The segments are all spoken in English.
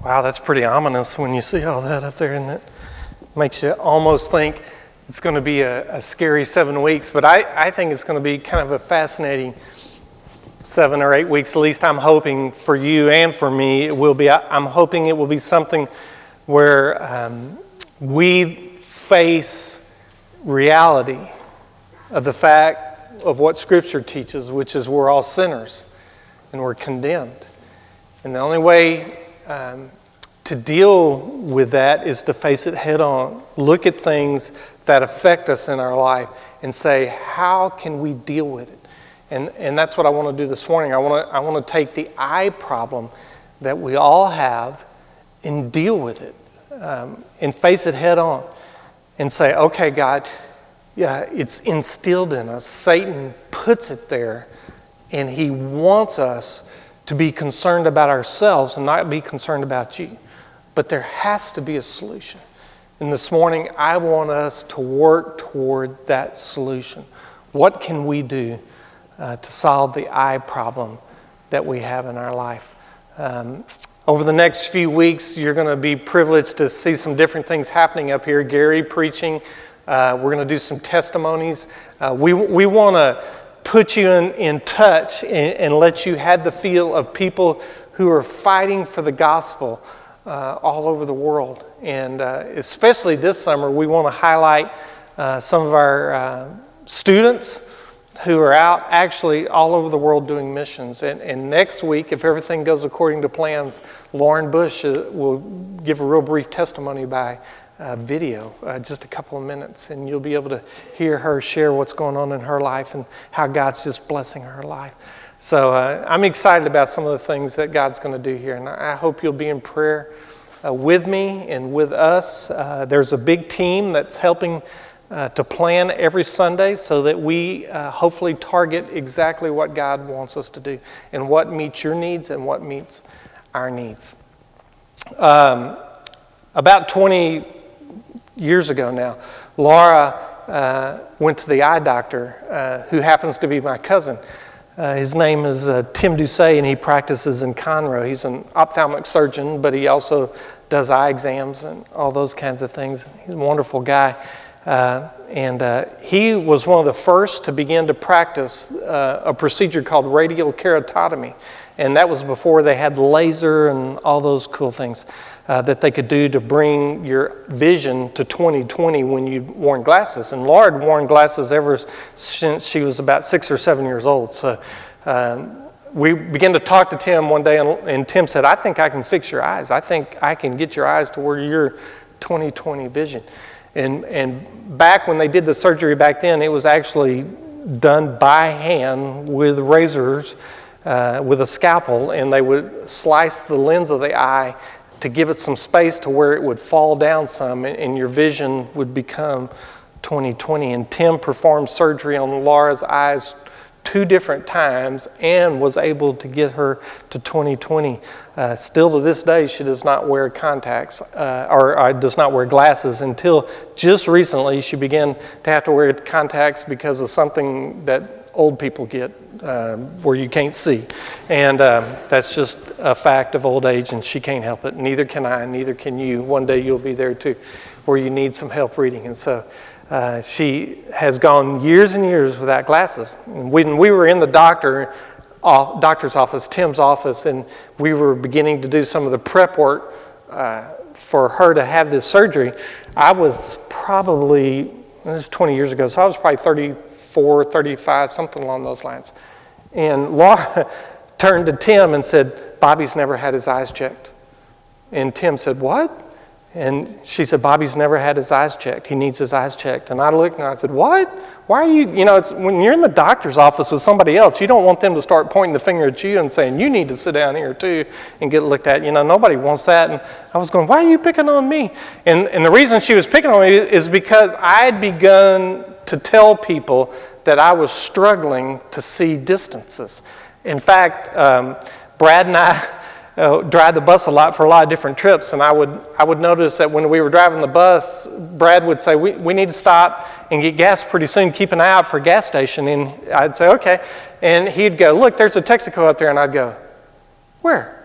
Wow, that's pretty ominous when you see all that up there, and it makes you almost think it's going to be a scary 7 weeks. But I think it's going to be kind of a fascinating 7 or 8 weeks. At least I'm hoping for you and for me it will be. I'm hoping it will be something where we face reality of the fact of what Scripture teaches, which is we're all sinners and we're condemned. And the only way to deal with that is to face it head on. Look at things that affect us in our life and say, how can we deal with it? And that's what I want to do this morning. I want to take the I problem that we all have and deal with it and face it head on and say, okay, God, yeah, it's instilled in us. Satan puts it there, and he wants us to be concerned about ourselves and not be concerned about you. But there has to be a solution. And this morning, I want us to work toward that solution. What can we do to solve the I problem that we have in our life? Over the next few weeks, you're going to be privileged to see some different things happening up here. Gary preaching. We're going to do some testimonies. We want to put you in touch and let you have the feel of people who are fighting for the gospel all over the world. And especially this summer, we want to highlight some of our students who are out actually all over the world doing missions. And next week, if everything goes according to plans, Lauren Bush will give a real brief testimony by video, just a couple of minutes, and you'll be able to hear her share what's going on in her life and how God's just blessing her life. So I'm excited about some of the things that God's going to do here, and I hope you'll be in prayer with me and with us. There's a big team that's helping to plan every Sunday so that we hopefully target exactly what God wants us to do and what meets your needs and what meets our needs. About 20 years ago now, Laura went to the eye doctor, who happens to be my cousin. His name is Tim Doucet, and he practices in Conroe. He's an ophthalmic surgeon, but he also does eye exams and all those kinds of things. He's a wonderful guy. And he was one of the first to begin to practice a procedure called radial keratotomy. And that was before they had laser and all those cool things that they could do to bring your vision to 20/20 when you'd worn glasses. And Laura had worn glasses ever since she was about 6 or 7 years old. So we began to talk to Tim one day, and Tim said, I think I can fix your eyes. I think I can get your eyes to where you're 20/20 vision. And back when they did the surgery back then, it was actually done by hand with razors, with a scalpel, and they would slice the lens of the eye to give it some space to where it would fall down some, and your vision would become 20/20. And Tim performed surgery on Laura's eyes 2 different times and was able to get her to 20/20. Still to this day, she does not wear contacts or does not wear glasses until just recently she began to have to wear contacts because of something that old people get where you can't see. And that's just a fact of old age, and she can't help it. Neither can I, neither can you. One day you'll be there too, where you need some help reading. And so she has gone years and years without glasses. And when we were in the doctor's office, Tim's office, and we were beginning to do some of the prep work for her to have this surgery, I was probably, this is 20 years ago, so I was probably 34, 35, something along those lines. And Laura turned to Tim and said, Bobby's never had his eyes checked. And Tim said, what? And she said, Bobby's never had his eyes checked. He needs his eyes checked. And I looked and I said, what? Why are you, it's when you're in the doctor's office with somebody else, you don't want them to start pointing the finger at you and saying, you need to sit down here too and get looked at. Nobody wants that. And I was going, why are you picking on me? And the reason she was picking on me is because I had begun to tell people that I was struggling to see distances. In fact, Brad and I drive the bus a lot for a lot of different trips, and I would notice that when we were driving the bus, Brad would say, we need to stop and get gas pretty soon, keep an eye out for a gas station. And I'd say, okay. And he'd go, look, there's a Texaco up there. And I'd go, where?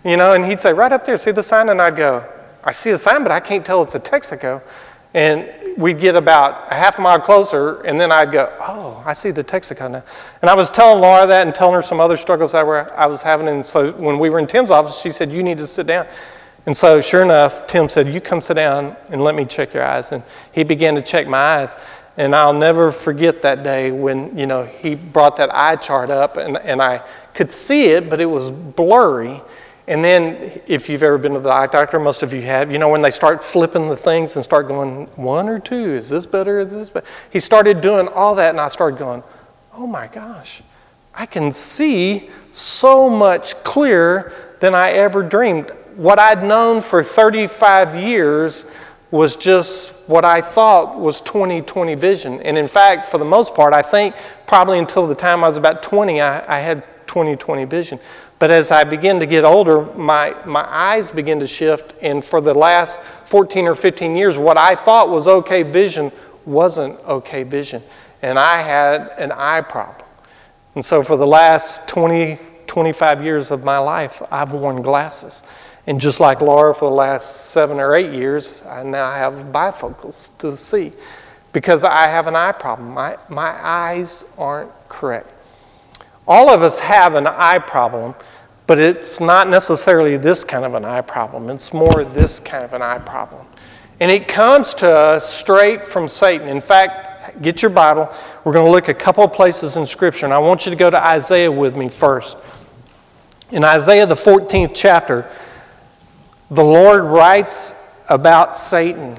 And he'd say, right up there, see the sign? And I'd go, I see the sign, but I can't tell it's a Texaco. And we'd get about a half a mile closer, and then I'd go, oh, I see the Texaco now. And I was telling Laura that and telling her some other struggles I was having. And so when we were in Tim's office, she said, you need to sit down. And so sure enough, Tim said, you come sit down and let me check your eyes. And he began to check my eyes. And I'll never forget that day when, he brought that eye chart up, and I could see it, but it was blurry. And then if you've ever been to the eye doctor, most of you have, when they start flipping the things and start going, 1 or 2, is this better, is this better? He started doing all that, and I started going, oh my gosh, I can see so much clearer than I ever dreamed. What I'd known for 35 years was just what I thought was 20/20 vision. And in fact, for the most part, I think probably until the time I was about 20, I had 20/20 vision. But as I began to get older, my eyes began to shift, and for the last 14 or 15 years, what I thought was okay vision wasn't okay vision. And I had an eye problem. And so for the last 20, 25 years of my life, I've worn glasses. And just like Laura, for the last 7 or 8 years, I now have bifocals to see because I have an eye problem. My eyes aren't correct. All of us have an eye problem, but it's not necessarily this kind of an eye problem. It's more this kind of an eye problem. And it comes to us straight from Satan. In fact, get your Bible. We're going to look at a couple of places in Scripture, and I want you to go to Isaiah with me first. In Isaiah, the 14th chapter, the Lord writes about Satan,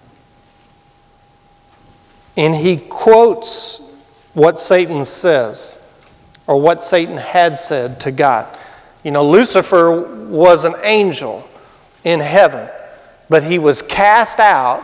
and he quotes what Satan says, or what Satan had said to God. Lucifer was an angel in heaven, but he was cast out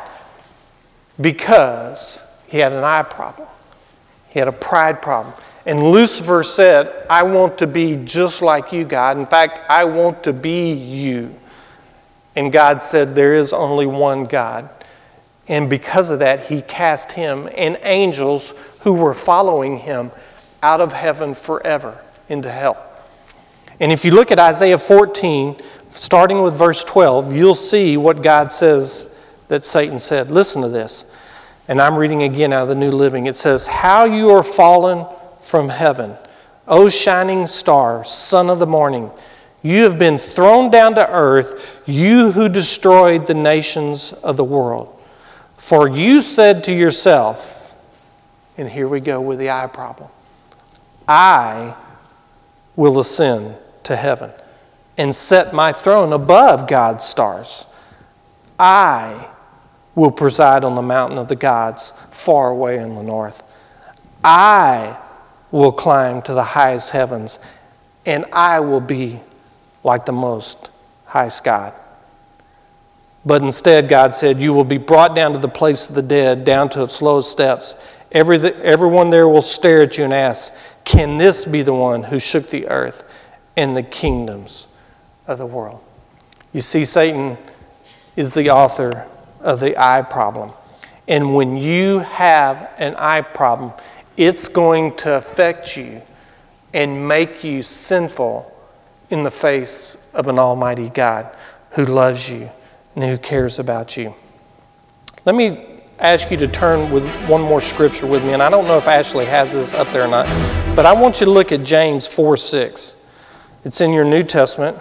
because he had an eye problem. He had a pride problem. And Lucifer said, I want to be just like you, God. In fact, I want to be you. And God said, there is only one God. And because of that, he cast him and angels who were following him out of heaven forever into hell. And if you look at Isaiah 14, starting with verse 12, you'll see what God says that Satan said. Listen to this. And I'm reading again out of the New Living. It says, how you are fallen from heaven, O shining star, son of the morning. You have been thrown down to earth, you who destroyed the nations of the world. For you said to yourself, and here we go with the eye problem, I will ascend to heaven and set my throne above God's stars. I will preside on the mountain of the gods far away in the north. I will climb to the highest heavens, and I will be like the most highest God. But instead, God said, you will be brought down to the place of the dead, down to its lowest steps. Everyone there will stare at you and ask, can this be the one who shook the earth and the kingdoms of the world? You see, Satan is the author of the eye problem. And when you have an eye problem, it's going to affect you and make you sinful in the face of an almighty God who loves you and who cares about you. Let me ask you to turn with one more scripture with me, and I don't know if Ashley has this up there or not, but I want you to look at James 4:6. It's in your New Testament.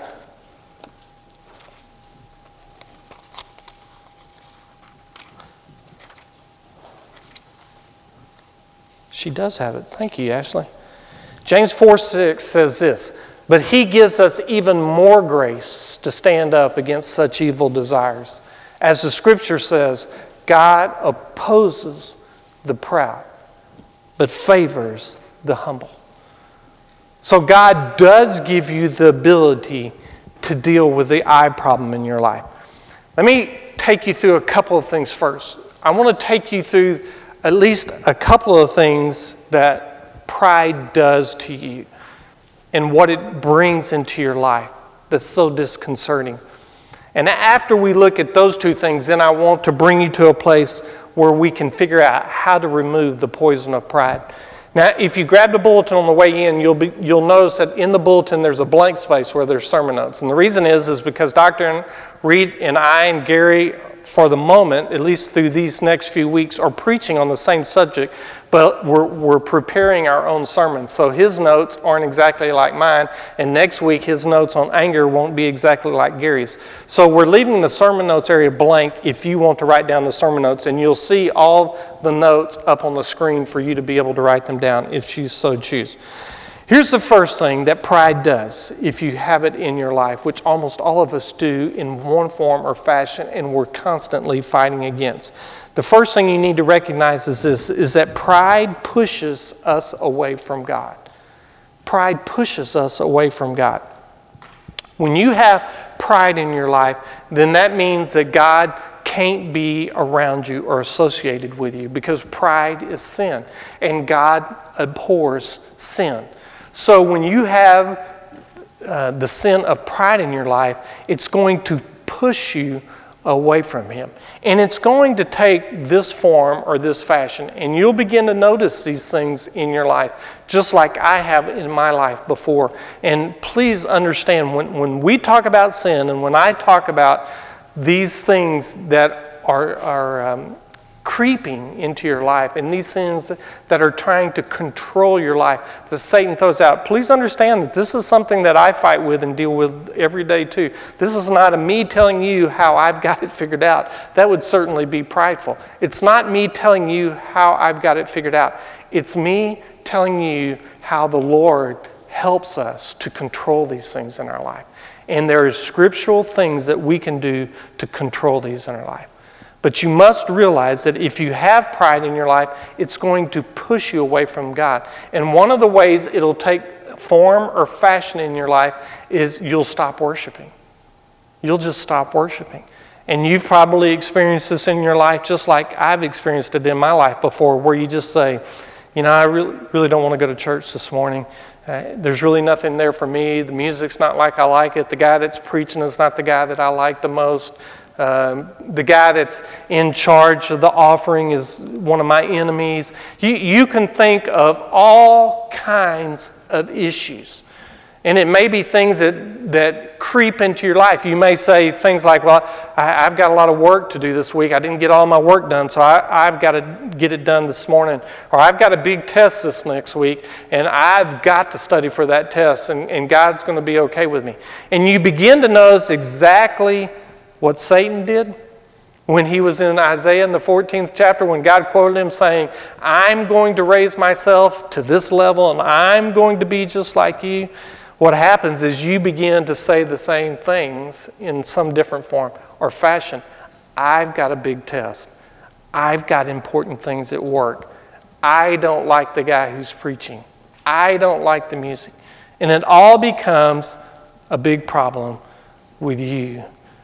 She does have it. Thank you, Ashley. James 4:6 says this, but he gives us even more grace to stand up against such evil desires. As the scripture says, God opposes the proud, but favors the humble. So God does give you the ability to deal with the eye problem in your life. Let me take you through a couple of things first. I want to take you through at least a couple of things that pride does to you and what it brings into your life that's so disconcerting. And after we look at those two things, then I want to bring you to a place where we can figure out how to remove the poison of pride. Now, if you grab the bulletin on the way in, you'll notice that in the bulletin there's a blank space where there's sermon notes. And the reason is because Dr. Reed and I and Gary, for the moment, at least through these next few weeks, are preaching on the same subject, but we're preparing our own sermons. So his notes aren't exactly like mine, and next week his notes on anger won't be exactly like Gary's. So we're leaving the sermon notes area blank if you want to write down the sermon notes, and you'll see all the notes up on the screen for you to be able to write them down if you so choose. Here's the first thing that pride does if you have it in your life, which almost all of us do in one form or fashion, and we're constantly fighting against. The first thing you need to recognize is this, is that pride pushes us away from God. Pride pushes us away from God. When you have pride in your life, then that means that God can't be around you or associated with you, because pride is sin, and God abhors sin. So when you have the sin of pride in your life, it's going to push you away from Him. And it's going to take this form or this fashion, and you'll begin to notice these things in your life, just like I have in my life before. And please understand, when we talk about sin, and when I talk about these things that are creeping into your life, and these things that are trying to control your life that Satan throws out, please understand that this is something that I fight with and deal with every day too. This is not me telling you how I've got it figured out. That would certainly be prideful. It's not me telling you how I've got it figured out. It's me telling you how the Lord helps us to control these things in our life. And there are scriptural things that we can do to control these in our life. But you must realize that if you have pride in your life, it's going to push you away from God. And one of the ways it'll take form or fashion in your life is you'll stop worshiping. You'll just stop worshiping. And you've probably experienced this in your life just like I've experienced it in my life before, where you just say, I really don't want to go to church this morning. There's really nothing there for me. The music's not like I like it. The guy that's preaching is not the guy that I like the most. The guy that's in charge of the offering is one of my enemies. You can think of all kinds of issues. And it may be things that creep into your life. You may say things like, well, I've got a lot of work to do this week. I didn't get all my work done, so I've got to get it done this morning. Or I've got a big test this next week, and I've got to study for that test, and God's going to be okay with me. And you begin to notice exactly what Satan did when he was in Isaiah in the 14th chapter, when God quoted him saying, I'm going to raise myself to this level, and I'm going to be just like you. What happens is you begin to say the same things in some different form or fashion. I've got a big test. I've got important things at work. I don't like the guy who's preaching. I don't like the music. And it all becomes a big problem with you.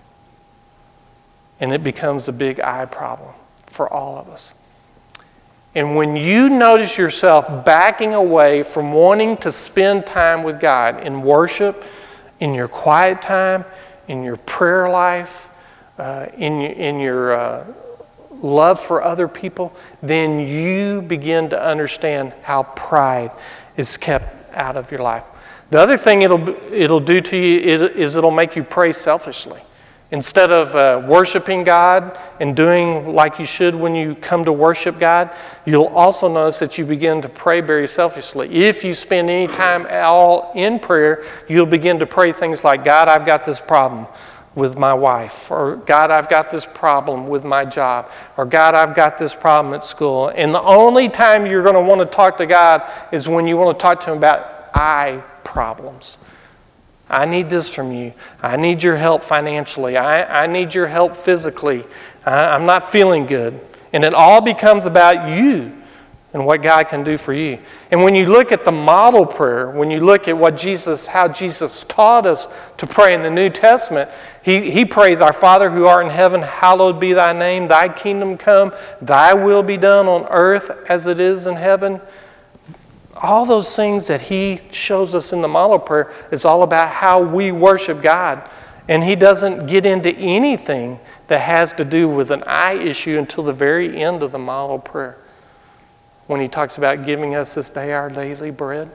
And it becomes a big I problem for all of us. And when you notice yourself backing away from wanting to spend time with God in worship, in your quiet time, in your prayer life, in your love for other people, then you begin to understand how pride is kept out of your life. The other thing it'll do to you is it'll make you pray selfishly. Instead of worshiping God and doing like you should when you come to worship God, you'll also notice that you begin to pray very selfishly. If you spend any time at all in prayer, you'll begin to pray things like, God, I've got this problem with my wife, or God, I've got this problem with my job, or God, I've got this problem at school. And the only time you're going to want to talk to God is when you want to talk to Him about I problems. I need this from you. I need your help financially. I need your help physically. I'm not feeling good. And it all becomes about you and what God can do for you. And when you look at the model prayer, when you look at how Jesus taught us to pray in the New Testament, he prays, Our Father who art in heaven, hallowed be thy name. Thy kingdom come. Thy will be done on earth as it is in heaven. All those things that he shows us in the model prayer is all about how we worship God. And he doesn't get into anything that has to do with an I issue until the very end of the model prayer. when he talks about giving us this day our daily bread.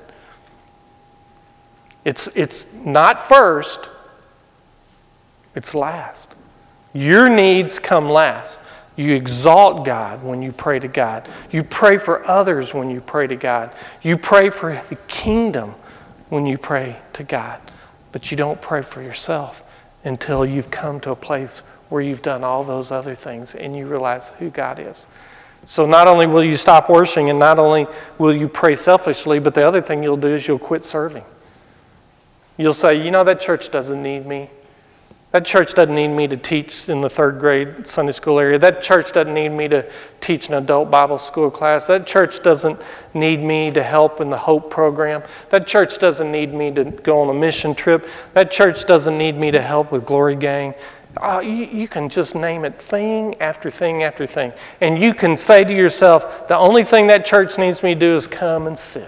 It's not first, it's last. Your needs come last. You exalt God when you pray to God. You pray for others when you pray to God. You pray for the kingdom when you pray to God. But you don't pray for yourself until you've come to a place where you've done all those other things and you realize who God is. So not only will you stop worshiping and not only will you pray selfishly, but the other thing you'll do is you'll quit serving. You'll say, you know, that church doesn't need me. That church doesn't need me to teach in the 3rd grade Sunday school area. That church doesn't need me to teach an adult Bible school class. That church doesn't need me to help in the Hope program. That church doesn't need me to go on a mission trip. That church doesn't need me to help with Glory Gang. You can just name it thing after thing after thing. And you can say to yourself, the only thing that church needs me to do is come and sit.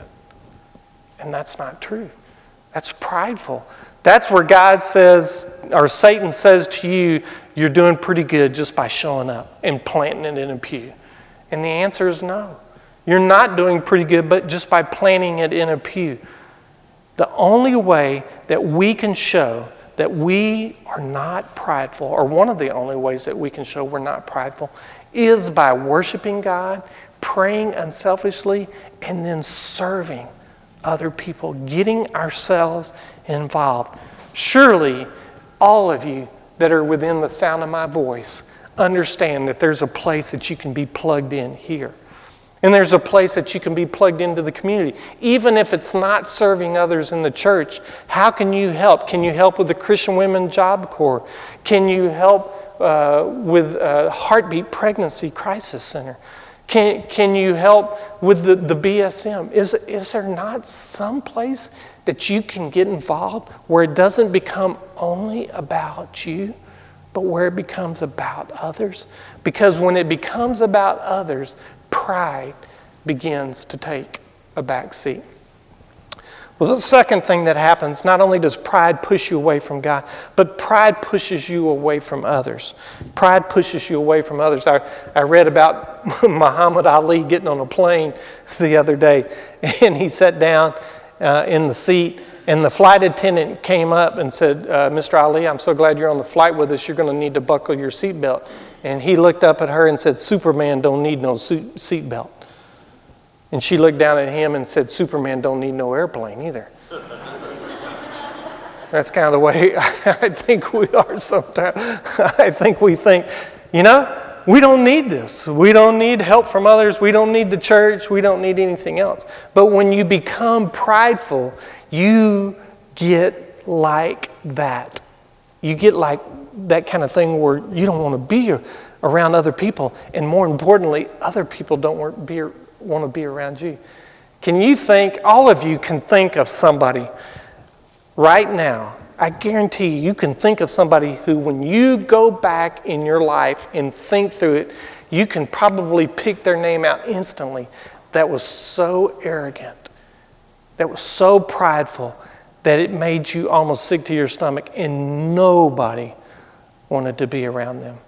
And that's not true. That's prideful. That's where God says, or Satan says to you, you're doing pretty good just by showing up and planting it in a pew. And the answer is no. You're not doing pretty good, but just by planting it in a pew. The only way that we can show that we are not prideful, or one of the only ways that we can show we're not prideful, is by worshiping God, praying unselfishly, and then serving other people, getting ourselves involved. Surely all of you that are within the sound of my voice understand that there's a place that you can be plugged in here. And there's a place that you can be plugged into the community. Even if it's not serving others in the church, how can you help? Can you help with the Christian Women Job Corps? Can you help with Heartbeat Pregnancy Crisis Center? Can you help with the BSM? Is there not some place that you can get involved where it doesn't become only about you, but where it becomes about others? Because when it becomes about others, pride begins to take a back seat. Well, the second thing that happens, not only does pride push you away from God, but pride pushes you away from others. Pride pushes you away from others. I read about Muhammad Ali getting on a plane the other day, and he sat down in the seat, and the flight attendant came up and said, Mr. Ali, I'm so glad you're on the flight with us. You're going to need to buckle your seatbelt. And he looked up at her and said, Superman don't need no seatbelt. And she looked down at him and said, Superman don't need no airplane either. That's kind of the way I think we are sometimes. I think we think, you know, we don't need this. We don't need help from others. We don't need the church. We don't need anything else. But when you become prideful, you get like that. You get like that kind of thing where you don't want to be around other people. And more importantly, other people don't want to be around you. Can you think, all of you can think of somebody right now, I guarantee you can think of somebody who, when you go back in your life and think through it, you can probably pick their name out instantly, that was so arrogant, that was so prideful, that it made you almost sick to your stomach, and nobody wanted to be around them.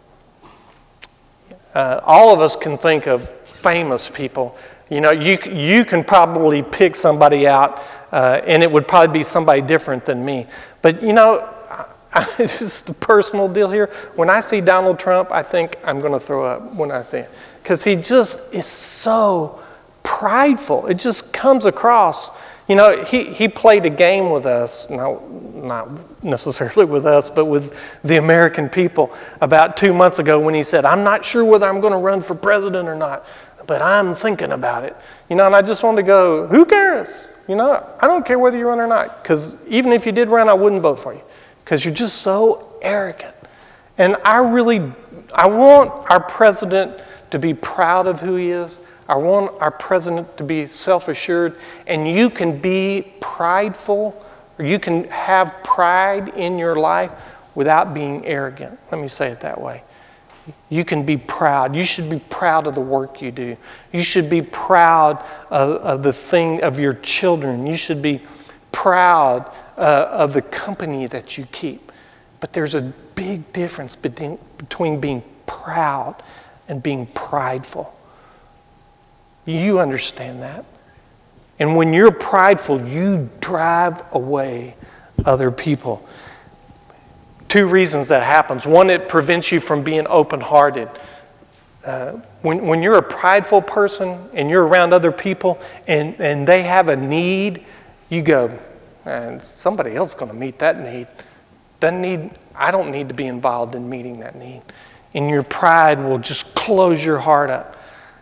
All of us can think of famous people. You know, you can probably pick somebody out, and it would probably be somebody different than me. But, you know, it's just a personal deal here. When I see Donald Trump, I think I'm going to throw up when I see him. Because he just is so prideful. It just comes across. You know, he played a game with us, not necessarily with us, but with the American people about 2 months ago when he said, I'm not sure whether I'm going to run for president or not, but I'm thinking about it. You know, and I just wanted to go, who cares? You know, I don't care whether you run or not, because even if you did run, I wouldn't vote for you, because you're just so arrogant. And I want our president to be proud of who he is. I want our president to be self-assured, and you can be prideful, or you can have pride in your life without being arrogant. Let me say it that way. You can be proud. You should be proud of the work you do. You should be proud of the thing of your children. You should be proud of the company that you keep. But there's a big difference between being proud and being prideful. You understand that. And when you're prideful, you drive away other people. 2 reasons that happens. One, it prevents you from being open-hearted. When you're a prideful person and you're around other people and they have a need, you go, man, somebody else is going to meet that need. I don't need to be involved in meeting that need. And your pride will just close your heart up.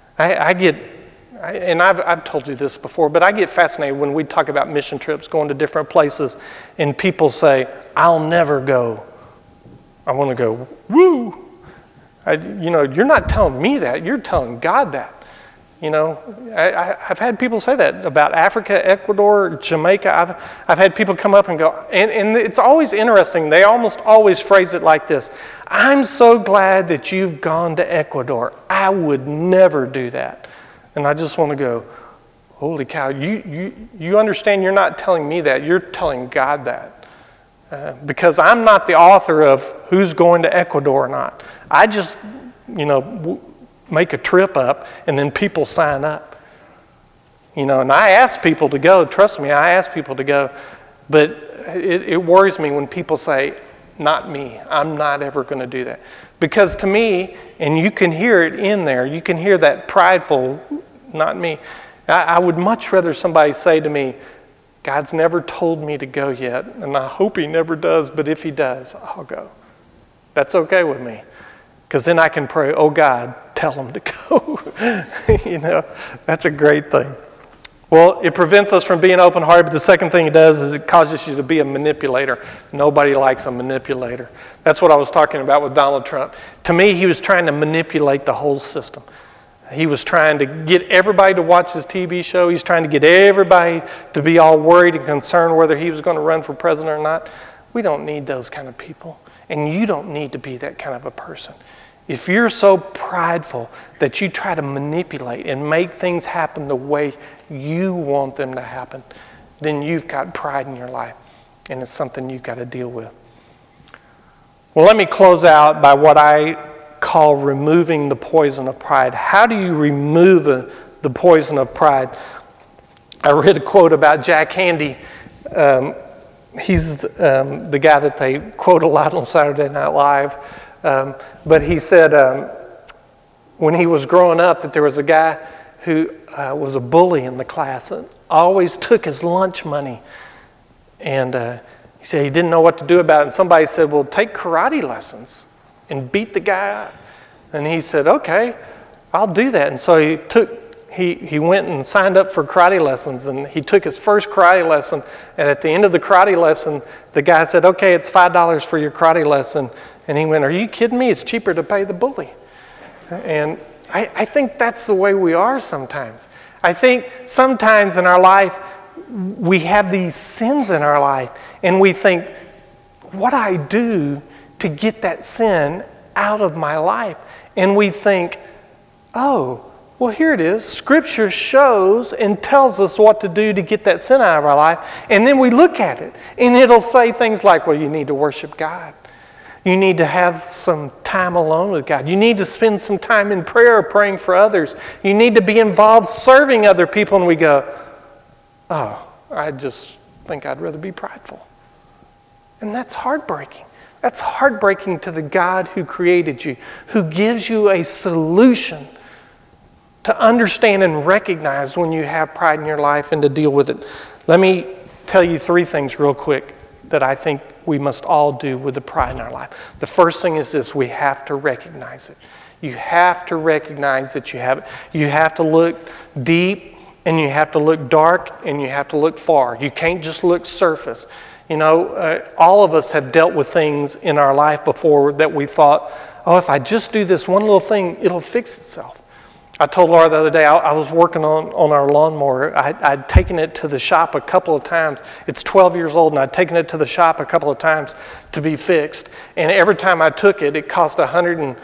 I've told you this before, but I get fascinated when we talk about mission trips, going to different places, and people say, I'll never go. I want to go, woo. You're not telling me that. You're telling God that. I've had people say that about Africa, Ecuador, Jamaica. I've had people come up and go, and it's always interesting. They almost always phrase it like this. I'm so glad that you've gone to Ecuador. I would never do that. And I just want to go, holy cow, you understand you're not telling me that. You're telling God that. Because I'm not the author of who's going to Ecuador or not. I just, make a trip up and then people sign up. And I ask people to go. Trust me, I ask people to go. But it worries me when people say, not me. I'm not ever going to do that. Because to me, and you can hear it in there, you can hear that prideful, not me. I would much rather somebody say to me, God's never told me to go yet, and I hope he never does, but if he does, I'll go. That's okay with me. Because then I can pray, oh God, tell him to go. That's a great thing. Well, it prevents us from being open-hearted, but the second thing it does is it causes you to be a manipulator. Nobody likes a manipulator. That's what I was talking about with Donald Trump. To me, he was trying to manipulate the whole system. He was trying to get everybody to watch his TV show. He's trying to get everybody to be all worried and concerned whether he was going to run for president or not. We don't need those kind of people. And you don't need to be that kind of a person. If you're so prideful that you try to manipulate and make things happen the way you want them to happen, then you've got pride in your life. And it's something you've got to deal with. Well, let me close out by what I call removing the poison of pride. How do you remove the poison of pride? I read a quote about Jack Handey. He's the guy that they quote a lot on Saturday Night Live. But he said when he was growing up that there was a guy who was a bully in the class and always took his lunch money. And he said he didn't know what to do about it. And somebody said, well, take karate lessons and beat the guy up. And he said, okay, I'll do that. And so he went and signed up for karate lessons, and he took his first karate lesson. And at the end of the karate lesson, the guy said, okay, it's $5 for your karate lesson. And he went, are you kidding me? It's cheaper to pay the bully. And I think that's the way we are sometimes. I think sometimes in our life, we have these sins in our life, and we think, what I do to get that sin out of my life? And we think, oh, well, here it is. Scripture shows and tells us what to do to get that sin out of our life. And then we look at it, and it'll say things like, well, you need to worship God. You need to have some time alone with God. You need to spend some time in prayer praying for others. You need to be involved serving other people. And we go, oh, I just think I'd rather be prideful. And that's heartbreaking. That's heartbreaking to the God who created you, who gives you a solution to understand and recognize when you have pride in your life and to deal with it. Let me tell you 3 things real quick that I think we must all do with the pride in our life. The first thing is this: we have to recognize it. You have to recognize that you have it. You have to look deep, and you have to look dark, and you have to look far. You can't just look surface. All of us have dealt with things in our life before that we thought, oh, if I just do this one little thing, it'll fix itself. I told Laura the other day, I was working on our lawnmower. I'd taken it to the shop a couple of times. It's 12 years old, and I'd taken it to the shop a couple of times to be fixed. And every time I took it, it cost about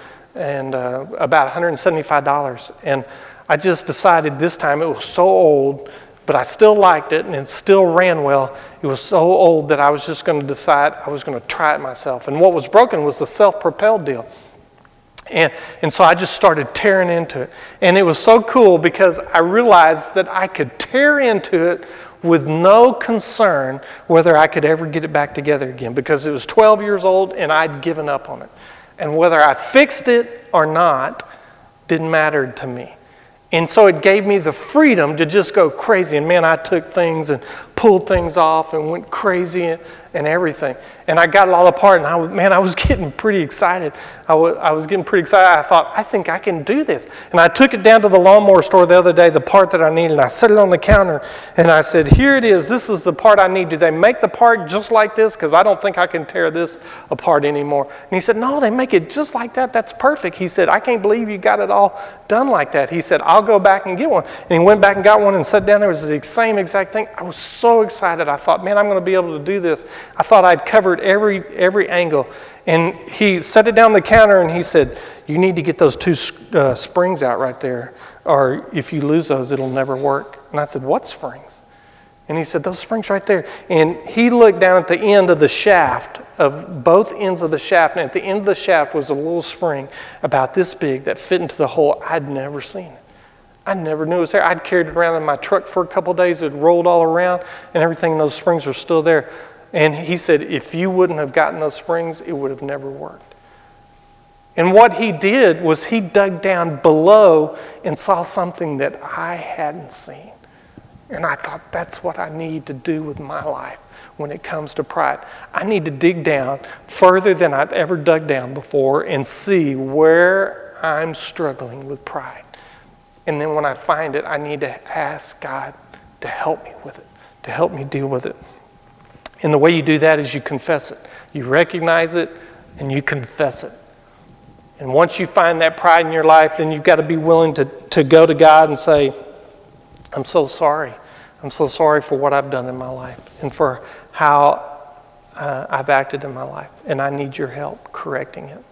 $175. And I just decided this time it was so old, but I still liked it, and it still ran well. It was so old that I was just going to decide I was going to try it myself. And what was broken was the self-propelled deal. And so I just started tearing into it. And it was so cool because I realized that I could tear into it with no concern whether I could ever get it back together again, because it was 12 years old and I'd given up on it. And whether I fixed it or not didn't matter to me. And so it gave me the freedom to just go crazy. And man, I took things and pulled things off and went crazy and everything. And I got it all apart, and I was getting pretty excited. I was getting pretty excited. I thought, I think I can do this. And I took it down to the lawnmower store the other day, the part that I needed, and I set it on the counter, and I said, here it is. This is the part I need. Do they make the part just like this? Because I don't think I can tear this apart anymore. And he said, no, they make it just like that. That's perfect. He said, I can't believe you got it all done like that. He said, I'll go back and get one. And he went back and got one and sat down. There was the same exact thing. I was so excited. I thought, man, I'm going to be able to do this. I thought I'd covered every angle. And he set it down on the counter and he said, you need to get those two springs out right there, or if you lose those, it'll never work. And I said, what springs? And he said, those springs right there. And he looked down at the end of the shaft, of both ends of the shaft, and at the end of the shaft was a little spring about this big that fit into the hole. I'd never seen it. I never knew it was there. I'd carried it around in my truck for a couple of days. It rolled all around, and everything, and those springs were still there. And he said, if you wouldn't have gotten those springs, it would have never worked. And what he did was he dug down below and saw something that I hadn't seen. And I thought, that's what I need to do with my life when it comes to pride. I need to dig down further than I've ever dug down before and see where I'm struggling with pride. And then when I find it, I need to ask God to help me with it, to help me deal with it. And the way you do that is you confess it. You recognize it and you confess it. And once you find that pride in your life, then you've got to be willing to go to God and say, I'm so sorry. I'm so sorry for what I've done in my life and for how I've acted in my life. And I need your help correcting it.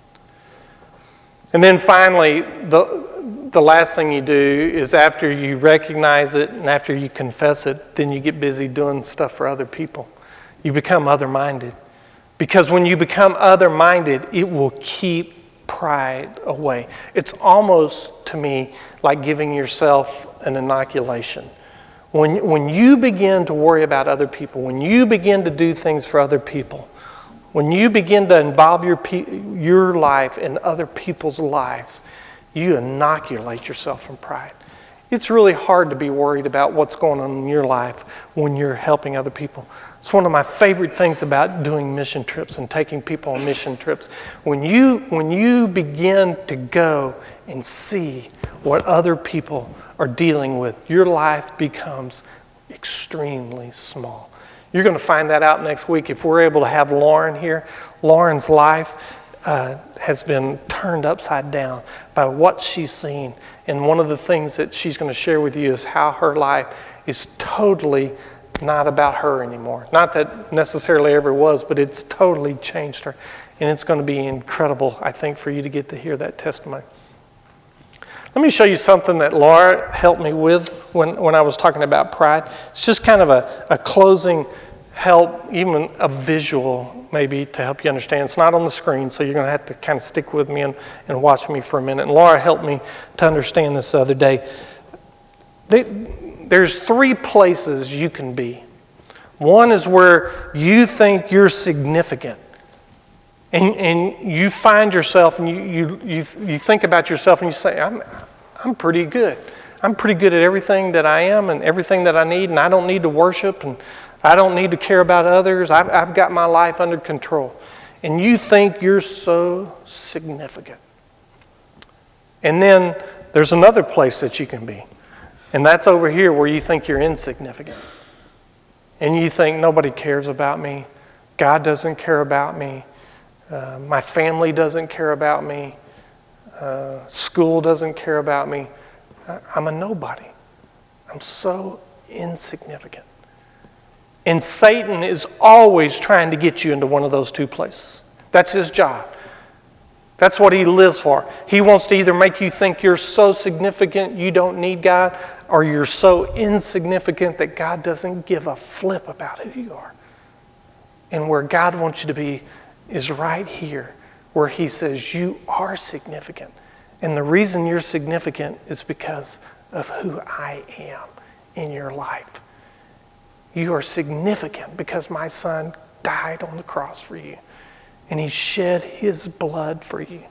And then finally, the last thing you do is after you recognize it and after you confess it, then you get busy doing stuff for other people. You become other-minded. Because when you become other-minded, it will keep pride away. It's almost, to me, like giving yourself an inoculation. When you begin to worry about other people, when you begin to do things for other people, when you begin to involve your life in other people's lives, you inoculate yourself from pride. It's really hard to be worried about what's going on in your life when you're helping other people. It's one of my favorite things about doing mission trips and taking people on mission trips. When you begin to go and see what other people are dealing with, your life becomes extremely small. You're going to find that out next week if we're able to have Lauren here. Lauren's life has been turned upside down by what she's seen. And one of the things that she's going to share with you is how her life is totally not about her anymore. Not that necessarily ever was, but it's totally changed her. And it's going to be incredible, I think, for you to get to hear that testimony. Let me show you something that Laura helped me with when I was talking about pride. It's just kind of a closing help, even a visual maybe to help you understand. It's not on the screen, so you're going to have to kind of stick with me and watch me for a minute. And Laura helped me to understand this the other day. There's 3 places you can be. One is where you think you're significant. And you find yourself and you think about yourself and you say, I'm pretty good. I'm pretty good at everything that I am and everything that I need, and I don't need to worship and I don't need to care about others. I've got my life under control. And you think you're so significant. And then there's another place that you can be. And that's over here where you think you're insignificant. And you think nobody cares about me. God doesn't care about me. My family doesn't care about me. School doesn't care about me. I'm a nobody. I'm so insignificant. And Satan is always trying to get you into one of those 2 places. That's his job. That's what he lives for. He wants to either make you think you're so significant you don't need God, or you're so insignificant that God doesn't give a flip about who you are. And where God wants you to be is right here, where he says you are significant. And the reason you're significant is because of who I am in your life. You are significant because my son died on the cross for you. And he shed his blood for you.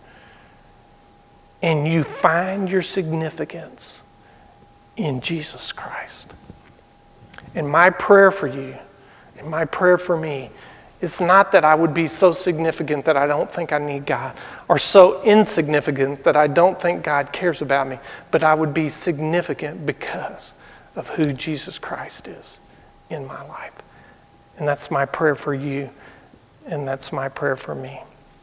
And you find your significance in Jesus Christ. And my prayer for you, and my prayer for me, it's not that I would be so significant that I don't think I need God, or so insignificant that I don't think God cares about me, but I would be significant because of who Jesus Christ is in my life. And that's my prayer for you, and that's my prayer for me.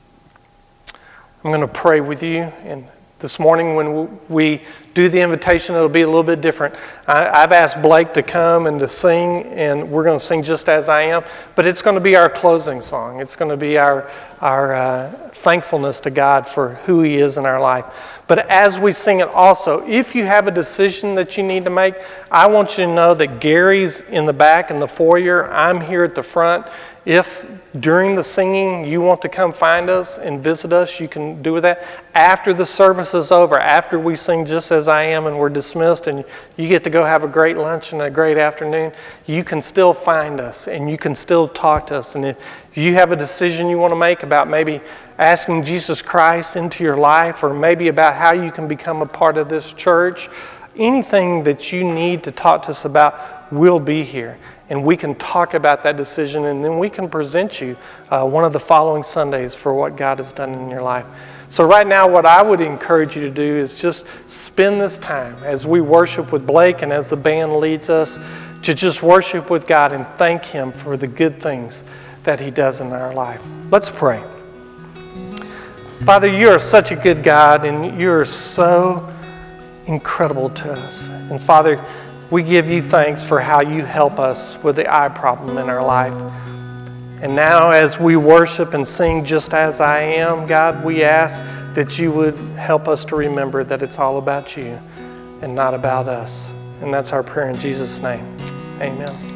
I'm going to pray with you, and this morning when we do the invitation, it'll be a little bit different. I've asked Blake to come and to sing, and we're going to sing Just As I Am, but it's going to be our closing song. It's going to be our thankfulness to God for who he is in our life. But as we sing it also, if you have a decision that you need to make, I want you to know that Gary's in the back in the foyer. I'm here at the front. If during the singing you want to come find us and visit us, you can do that. After the service is over, after we sing Just As I Am and we're dismissed and you get to go have a great lunch and a great afternoon, you can still find us and you can still talk to us. And if you have a decision you want to make about maybe asking Jesus Christ into your life, or maybe about how you can become a part of this church, anything that you need to talk to us about, we'll be here. And we can talk about that decision, and then we can present you one of the following Sundays for what God has done in your life. So right now, what I would encourage you to do is just spend this time as we worship with Blake and as the band leads us, to just worship with God and thank him for the good things that he does in our life. Let's pray. Father, you are such a good God, and you are so incredible to us. And Father, we give you thanks for how you help us with the eye problem in our life. And now as we worship and sing Just As I Am, God, we ask that you would help us to remember that it's all about you and not about us. And that's our prayer in Jesus' name. Amen.